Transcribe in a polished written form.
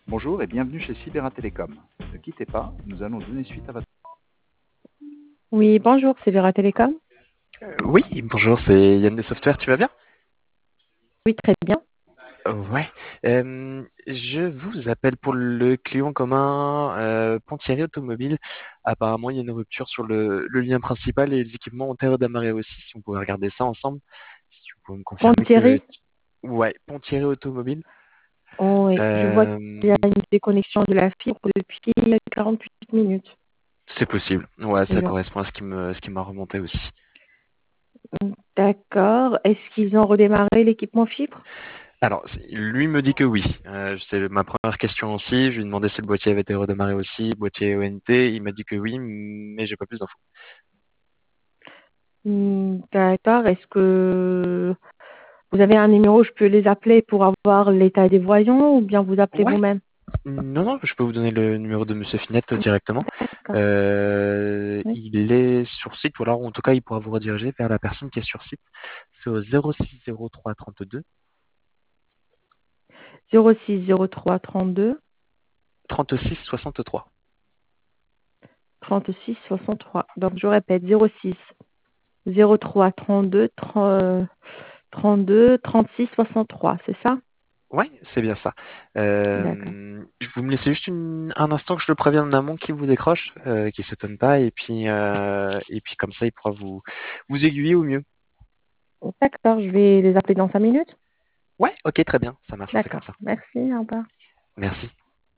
Bonjour et bienvenue chez Sibera Telecom. Ne quittez pas, nous allons donner suite à votre... Oui, bonjour, c'est Vera Télécom. Oui, bonjour, c'est Yann des Software, tu vas bien? Oui, très bien. Ouais. Je vous appelle pour le client commun Ponthierry Automobile. Apparemment, il y a une rupture sur le lien principal et les équipements antérieurs d'amarré aussi, si on pouvait regarder ça ensemble. Si vous pouvez me confirmer que... Thierry, Ouais, Ponthierry Automobile. oui, je vois qu'il y a Euh, une déconnexion de la fibre depuis 48 minutes c'est possible. Ouais, ça déjà. correspond à ce qui m'a remonté aussi. D'accord. Est-ce qu'ils ont redémarré l'équipement fibre? Alors, lui me dit que oui. C'est ma première question aussi. Je lui ai demandé si le boîtier avait été redémarré aussi, boîtier ONT. Il m'a dit que oui, mais j'ai pas plus d'infos. D'accord. Est-ce que vous avez un numéro, je peux les appeler pour avoir l'état des voyants ou bien vous appelez Ouais. vous-même? Non, non, je peux vous donner le numéro de Monsieur Finette directement. D'accord. Oui. Il est sur site, ou alors en tout cas, il pourra vous rediriger vers la personne qui est sur site. C'est au 06 03 32 06 03 32 36 63. 36 63. Donc je répète 06 03 32 32 36 63, c'est ça? Ouais, c'est bien ça. D'accord. Vous me laissez juste un instant que je le prévienne en amont qui vous décroche, qui s'étonne pas, et puis comme ça, il pourra vous aiguiller au mieux. D'accord, je vais les appeler dans 5 minutes. Ouais, ok, très bien, ça marche, on fait comme D'accord. ça. Merci, au revoir. Merci.